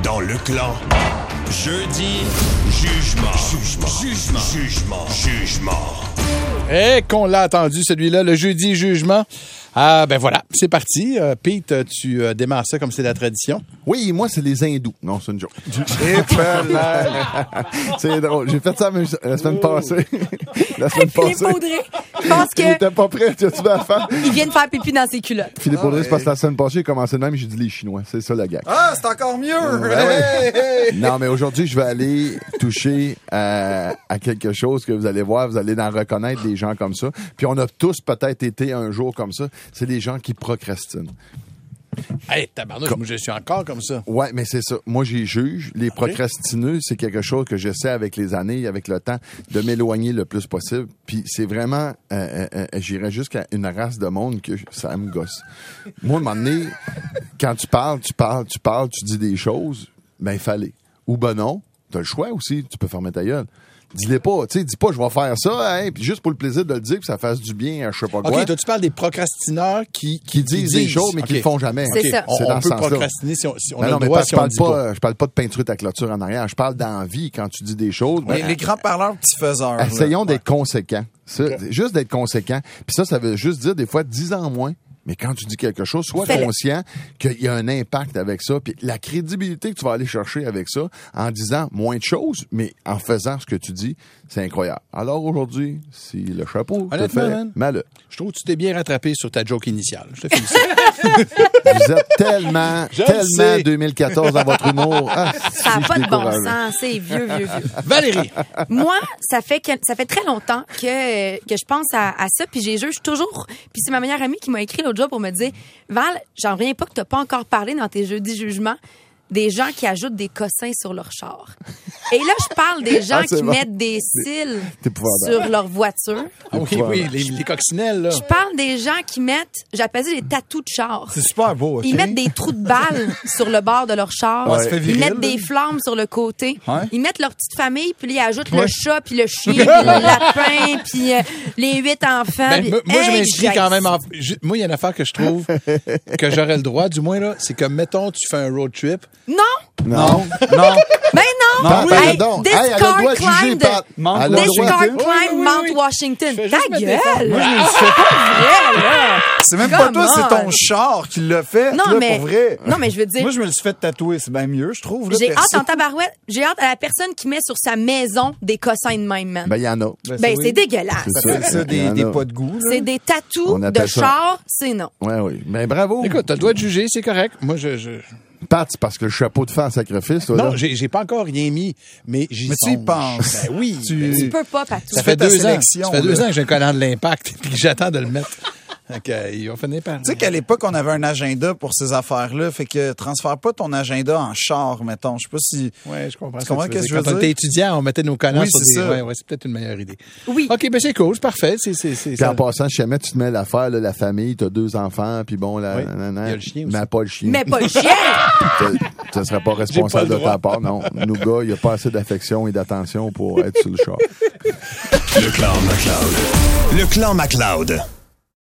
dans le clan. Jeudi, jugement. Et qu'on l'a attendu, celui-là, le jeudi jugement. Ah, ben voilà, c'est parti. Pete, tu démarres ça comme c'est la tradition. Oui, moi, c'est les hindous. Non, c'est une joke. C'est drôle. J'ai fait ça la semaine passée. Philippe Audrey, je pense Il était pas prêt. Tu as-tu vu la femme? qu'il vient de faire pipi dans ses culottes. Philippe Audrey, c'est parce que la semaine passée, il a commencé de même, j'ai dit les Chinois. C'est ça, la gag. Ah, c'est encore mieux! Non, mais aujourd'hui, je vais aller toucher à quelque chose que vous allez voir. Vous allez en reconnaître des gens comme ça. Puis on a tous peut-être été un jour comme ça. C'est les gens qui procrastinent. Hey, tabarnouche, moi, je suis encore comme ça. Ouais, mais c'est ça. Moi, j'y juge. Les procrastineux, c'est quelque chose que j'essaie avec les années, avec le temps, de m'éloigner le plus possible. Puis c'est vraiment, j'irais jusqu'à une race de monde que ça me gosse. Moi, à un moment donné, quand tu parles, tu dis des choses, ben, il fallait. Ou ben non, t'as le choix aussi, tu peux fermer ta gueule. Dis-les pas, tu sais, dis pas je vais faire ça, hein, puis juste pour le plaisir de le dire, que ça fasse du bien à je sais pas quoi. OK, toi, tu parles des procrastineurs qui disent des choses, mais qui le font jamais. C'est ça. C'est dans on ce peut sens-là. procrastiner si on a Non, le mais droit, parce si que on le dit pas. je parle pas de peinture ta clôture en arrière. Je parle d'envie quand tu dis des choses. Les grands parleurs petits faiseurs. Essayons d'être conséquents. Juste d'être conséquents. Puis ça veut juste dire des fois 10 ans moins. Mais quand tu dis quelque chose, sois conscient qu'il y a un impact avec ça. Puis la crédibilité que tu vas aller chercher avec ça, en disant moins de choses, mais en faisant ce que tu dis, c'est incroyable. Alors aujourd'hui, si le chapeau te Honnêtement, fait man, mal. Je trouve que tu t'es bien rattrapé sur ta joke initiale. Je te félicite. Vous êtes tellement sais. 2014 dans votre humour. Ah, Ça n'a pas de bon découragé. sens, c'est vieux. Valérie. Moi, ça fait très longtemps que je pense à ça, puis j'ai juge toujours. Puis c'est ma meilleure amie qui m'a écrit l'autre jour pour me dire, Val, j'en reviens pas que t'as pas encore parlé dans tes jeudis jugements des gens qui ajoutent des cossins sur leur char. Et là, je parle des gens qui mettent des cils sur leur voiture. Ah oui, les coccinelles, là. Je parle des gens qui mettent, j'appelle ça des tatous de char. C'est super beau, OK? Ils mettent des trous de balles sur le bord de leur char. Ouais, ça fait viril, Ils mettent là. des flammes sur le côté. Ouais. Ils mettent leur petite famille, puis là, ils ajoutent le chat, puis le chien, puis le lapin, puis les 8 enfants. Ben, puis, moi, je hey, m'inscris quand même en... Moi, il y a une affaire que je trouve que j'aurais le droit, du moins, là, c'est que, mettons, tu fais un road trip. Non! Non. Ben non! Pat, Hey, pardon. this Hey, elle a le car droit de juger, climbed- Pat. Mount Elle a le This droit car de- climbed Mount Washington. Je fais Ta juste mettre des formes. gueule! Moi, je me le fais Vrai, là! C'est même pas toi, Come c'est ton on. char qui l'a fait. Non, là, mais, pour vrai. non, mais je veux dire, Moi, je me le suis fait tatouer. C'est bien mieux, je trouve. Là, j'ai perso. hâte en tabarouette. J'ai hâte à la personne qui met sur sa maison des cossins de même, man. Ben, il y en a. Ben, c'est dégueulasse. C'est Ça fait ça, Il y en des a. pas de goût. là. C'est des tatous On de appelle ça- char, c'est non. Oui. Mais bravo. Écoute, t'as le droit de juger, c'est correct. Moi, Pat, c'est parce que le chapeau de fait en sacrifice, toi, Non, là. j'ai pas encore rien mis, mais j'y Mais tu y songe. penses. Ben oui. Tu peux pas, Patou. Ça fais fait ta 2 ans. sélection, Ça fait 2 là. ans que j'ai un collant de l'impact et que j'attends de le mettre. Donc, il va finir par... Tu sais qu'à l'époque, on avait un agenda pour ces affaires-là. Fait que transfère pas ton agenda en char, mettons. Je sais pas si... Ouais, je comprends. Tu comprends ce qu'est-ce que je Quand veux on dire? était étudiant, on mettait nos collants Oui, sur c'est des... ça. Ouais, c'est peut-être une meilleure idée. Oui. OK, ben c'est cool, c'est parfait. C'est Puis ça. en passant, si jamais tu te mets l'affaire, là, la famille, t'as 2 enfants, puis bon, là, Oui. Il y a le chien aussi. Mais pas le chien. Mais pas le chien! Tu ne serais pas responsable J'ai pas le de droit. ta part, non. Nous, gars, il n'y a pas assez d'affection et d'attention pour être sur le char. Le clan MacLeod.